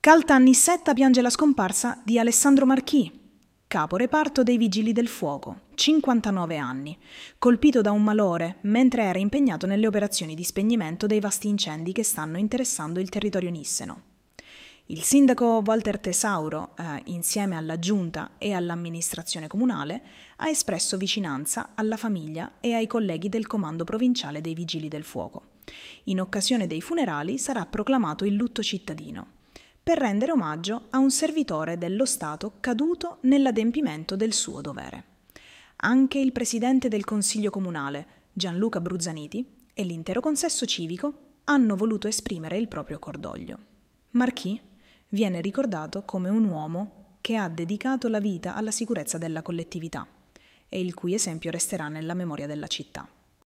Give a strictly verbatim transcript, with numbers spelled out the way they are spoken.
Caltanissetta piange la scomparsa di Alessandro Marchì, capo reparto dei Vigili del Fuoco, cinquantanove anni, colpito da un malore mentre era impegnato nelle operazioni di spegnimento dei vasti incendi che stanno interessando il territorio nisseno. Il sindaco Walter Tesauro, eh, insieme alla giunta e all'amministrazione comunale, ha espresso vicinanza alla famiglia e ai colleghi del comando provinciale dei Vigili del Fuoco. In occasione dei funerali sarà proclamato il lutto cittadino, per rendere omaggio a un servitore dello Stato caduto nell'adempimento del suo dovere. Anche il presidente del Consiglio Comunale, Gianluca Bruzzaniti, e l'intero consesso civico hanno voluto esprimere il proprio cordoglio. Marchì viene ricordato come un uomo che ha dedicato la vita alla sicurezza della collettività e il cui esempio resterà nella memoria della città.